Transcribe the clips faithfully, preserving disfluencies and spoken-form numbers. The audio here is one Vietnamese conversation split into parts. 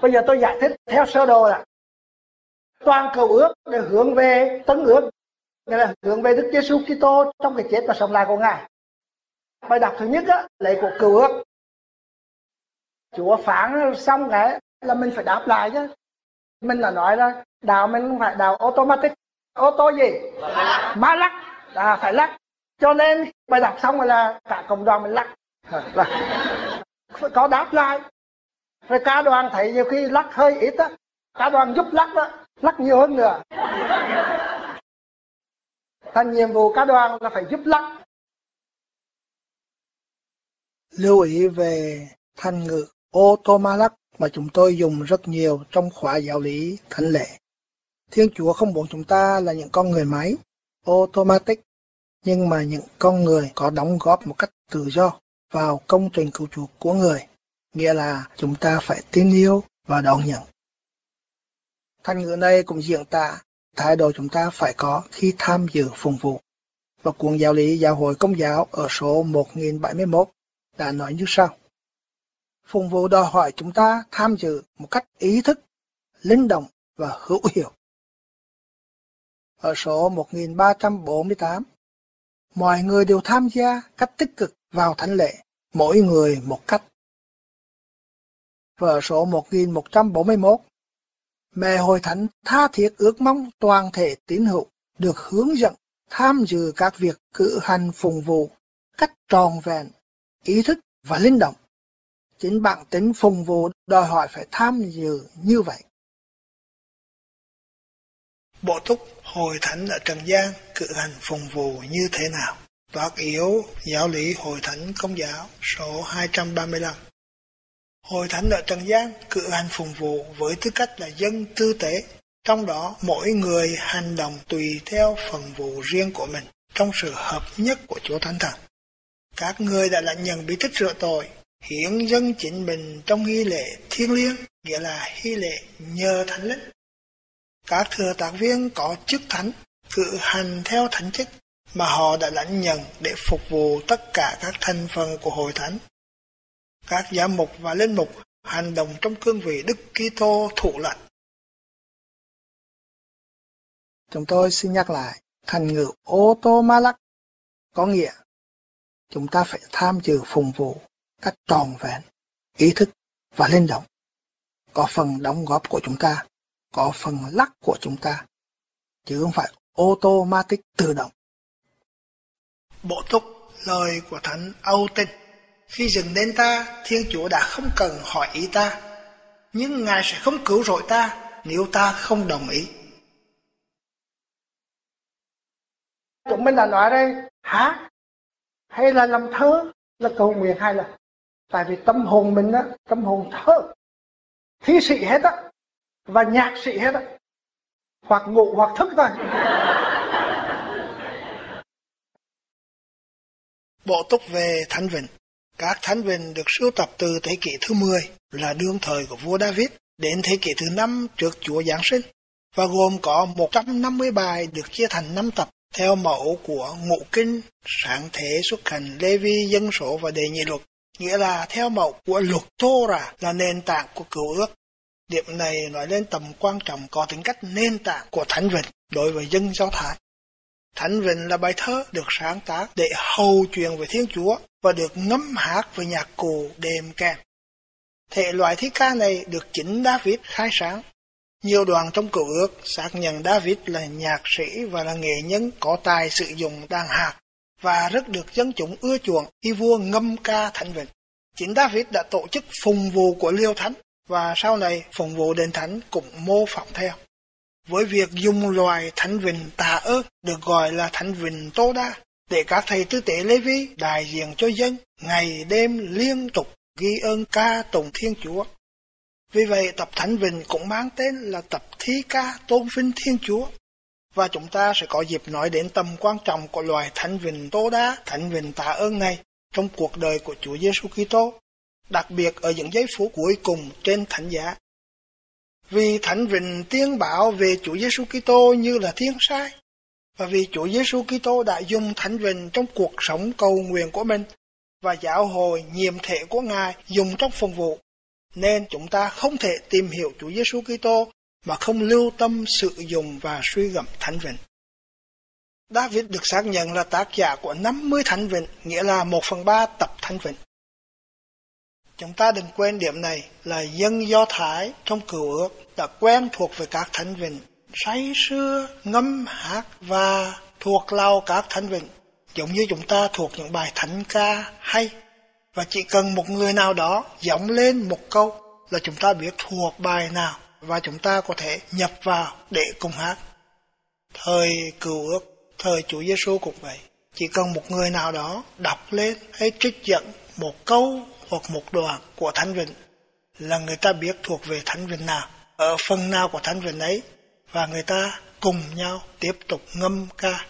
Bây giờ tôi giải thích theo sơ đồ là toàn cầu ước để hướng về tân ước, nghĩa là hướng về Đức Giêsu Kitô trong cái chết và sống lại của Ngài. Bài đọc thứ nhất á, lấy của cựu ước. Chúa phán xong cái là mình phải đáp lại chứ. Mình là nói là đạo mình không phải đạo automatic. Ô tô gì? Má lắc. À, phải lắc. Cho nên bài đọc xong rồi là cả cộng đoàn mình lắc. Là phải có đáp lại. Rồi cả đoàn thấy nhiều khi lắc hơi ít á, cả đoàn giúp lắc đó, lắc nhiều hơn nữa. Thành nhiệm vụ cả đoàn là phải giúp lắc. Lưu ý về thành ngữ automatic mà chúng tôi dùng rất nhiều trong khóa giáo lý thánh lễ. Thiên Chúa không muốn chúng ta là những con người máy automatic, nhưng mà những con người có đóng góp một cách tự do vào công trình cứu chuộc của người, nghĩa là chúng ta phải tin yêu và đón nhận. Thành ngữ này cũng diễn tả thái độ chúng ta phải có khi tham dự phụng vụ. Và cuốn giáo lý Giáo hội Công giáo ở số một nghìn bảy mươi mốt đã nói như sau: phụng vụ đòi hỏi chúng ta tham dự một cách ý thức, linh động và hữu hiệu. Ở số một nghìn ba trăm bốn mươi tám, mọi người đều tham gia cách tích cực vào thánh lễ, mỗi người một cách. Và ở số một nghìn một trăm bốn mươi mốt, mẹ hội thánh tha thiết ước mong toàn thể tín hữu được hướng dẫn tham dự các việc cử hành phụng vụ cách trọn vẹn, ý thức và linh động. Chính bản tính phụng vụ đòi hỏi phải tham dự như vậy. Bổ túc hội thánh ở trần gian cử hành phụng vụ như thế nào? Toát yếu giáo lý hội thánh Công giáo số hai trăm ba mươi lăm. Hội thánh ở trần gian cử hành phụng vụ với tư cách là dân tư tế, trong đó mỗi người hành động tùy theo phần vụ riêng của mình trong sự hợp nhất của Chúa Thánh Thần. Các người đã lãnh nhận bí tích rửa tội, hiến dâng chính mình trong nghi lễ thiêng liêng, nghĩa là nghi lễ nhờ Thánh Linh. Các thừa tác viên có chức thánh cử hành theo thánh chức mà họ đã lãnh nhận để phục vụ tất cả các thành phần của hội thánh. Các giám mục và linh mục hành động trong cương vị Đức Kitô thụ lãnh. Chúng tôi xin nhắc lại, thành ngữ automatic có nghĩa chúng ta phải tham dự phụng vụ cách trọn vẹn, ý thức và linh động. Có phần đóng góp của chúng ta, có phần lắc của chúng ta, chứ không phải automatic tự động. Bổ túc lời của Thánh Âu Tinh: khi dựng nên ta, Thiên Chúa đã không cần hỏi ý ta, nhưng Ngài sẽ không cứu rỗi ta nếu ta không đồng ý. Chúng mình đã nói đây, hát hay là làm thơ, là cầu nguyện hay là, tại vì tâm hồn mình á, tâm hồn thơ, thi sĩ hết á, và nhạc sĩ hết á, hoặc ngủ hoặc thức thôi. Bổ túc về Thánh Vịnh. Các Thánh Vịnh được sưu tập từ thế kỷ thứ mười, là đương thời của vua David, đến thế kỷ thứ năm trước Chúa Giáng sinh, và gồm có một trăm năm mươi bài được chia thành năm tập theo mẫu của Ngũ Kinh, Sáng Thế, Xuất Hành, Lê Vi, Dân Số và Đệ Nhị Luật, nghĩa là theo mẫu của luật Tô-ra là nền tảng của Cựu Ước. Điểm này nói lên tầm quan trọng có tính cách nền tảng của Thánh Vịnh đối với dân Do Thái. Thánh Vịnh là bài thơ được sáng tác để hầu chuyện về Thiên Chúa và được ngâm hát với nhạc cụ đệm kèm. Thể loại thi ca này được chính David khai sáng. Nhiều đoạn trong Cựu Ước xác nhận David là nhạc sĩ và là nghệ nhân có tài sử dụng đàn hát, và rất được dân chúng ưa chuộng khi vua ngâm ca Thánh Vịnh. Chính David đã tổ chức phụng vụ của Liêu Thánh, và sau này phụng vụ đền thánh cũng mô phỏng theo. Với việc dùng loài Thánh Vịnh tạ ơn được gọi là Thánh Vịnh Tô Đa, để các thầy tư tế Lê Vi đại diện cho dân ngày đêm liên tục ghi ơn ca tụng Thiên Chúa. Vì vậy tập Thánh Vịnh cũng mang tên là tập thi ca tôn vinh Thiên Chúa. Và chúng ta sẽ có dịp nói đến tầm quan trọng của loài Thánh Vịnh Tô Đa, Thánh Vịnh tạ ơn này trong cuộc đời của Chúa Giêsu Kitô, đặc biệt ở những giây phút cuối cùng trên thánh giá. Vì Thánh Vịnh tiên bảo về Chúa Giêsu Kitô như là thiên sai, và vì Chúa Giêsu Kitô đã dùng Thánh Vịnh trong cuộc sống cầu nguyện của mình, và giáo hội nhiệm thể của Ngài dùng trong phụng vụ, nên chúng ta không thể tìm hiểu Chúa Giêsu Kitô mà không lưu tâm sử dụng và suy gẫm Thánh Vịnh. David được xác nhận là tác giả của năm mươi Thánh Vịnh, nghĩa là một phần ba tập Thánh Vịnh. Chúng ta đừng quên điểm này là dân Do Thái trong Cựu Ước đã quen thuộc với các Thánh Vịnh, say sưa, ngâm hát và thuộc lòng các Thánh Vịnh, giống như chúng ta thuộc những bài thánh ca hay. Và chỉ cần một người nào đó giọng lên một câu là chúng ta biết thuộc bài nào và chúng ta có thể nhập vào để cùng hát. Thời Cựu Ước, thời Chúa Giêsu cũng vậy. Chỉ cần một người nào đó đọc lên hay trích dẫn một câu hoặc một đoạn của Thánh Vịnh là người ta biết thuộc về Thánh Vịnh nào, ở phần nào của Thánh Vịnh ấy, và người ta cùng nhau tiếp tục ngâm ca.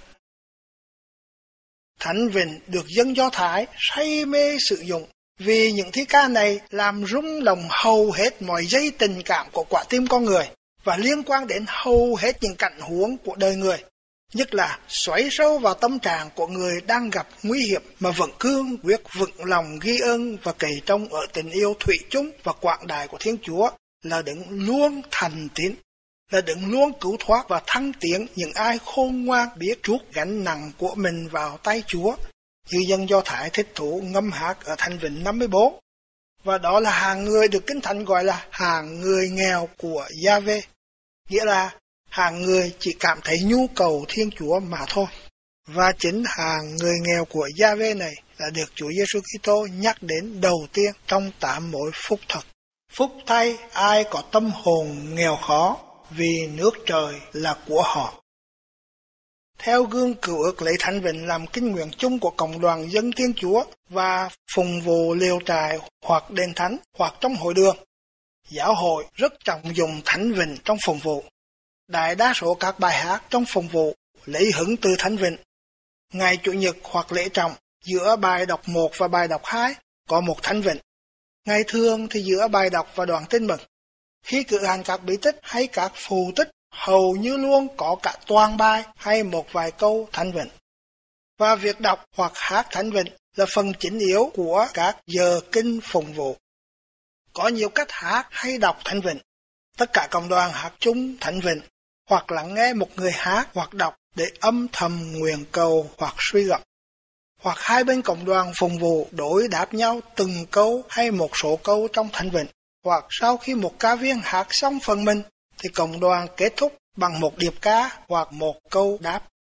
Thánh Vịnh được dân Do Thái say mê sử dụng vì những thi ca này làm rung lòng hầu hết mọi dây tình cảm của quả tim con người và liên quan đến hầu hết những cảnh huống của đời người, nhất là xoáy sâu vào tâm trạng của người đang gặp nguy hiểm mà vẫn cương quyết vững lòng ghi ơn và cậy trông ở tình yêu thủy chung và quảng đại của Thiên Chúa, là đấng luôn thành tín, là đấng luôn cứu thoát và thăng tiến những ai khôn ngoan biết trút gánh nặng của mình vào tay Chúa, như dân Do Thái thích thú ngâm hát ở Thánh Vịnh năm mươi bốn. Và đó là hàng người được Kinh Thánh gọi là hàng người nghèo của Gia-vê, nghĩa là hàng người chỉ cảm thấy nhu cầu Thiên Chúa mà thôi. Và chính hàng người nghèo của Gia-vê này đã được Chúa Giêsu Kitô nhắc đến đầu tiên trong tám mối phúc thật. Phúc thay ai có tâm hồn nghèo khó, vì nước trời là của họ. Theo gương Cựu Ước lấy Thánh Vịnh làm kinh nguyện chung của cộng đoàn dân Thiên Chúa và phụng vụ liều trại hoặc đền thánh hoặc trong hội đường, giáo hội rất trọng dụng Thánh Vịnh trong phụng vụ. Đại đa số các bài hát trong phụng vụ lấy hứng từ Thánh Vịnh. Ngày Chủ nhật hoặc lễ trọng, giữa bài đọc một và bài đọc hai có một Thánh Vịnh. Ngày thường thì giữa bài đọc và đoạn tin mừng. Khi cử hành các bí tích hay các phù tích, hầu như luôn có cả toàn bài hay một vài câu Thánh Vịnh. Và việc đọc hoặc hát Thánh Vịnh là phần chính yếu của các giờ kinh phụng vụ. Có nhiều cách hát hay đọc Thánh Vịnh. Tất cả cộng đoàn hát chung Thánh Vịnh, hoặc lắng nghe một người hát hoặc đọc để âm thầm nguyện cầu hoặc suy gẫm. Hoặc hai bên cộng đoàn phụng vụ đối đáp nhau từng câu hay một số câu trong Thánh Vịnh. Hoặc sau khi một ca viên hát xong phần mình, thì cộng đoàn kết thúc bằng một điệp ca hoặc một câu đáp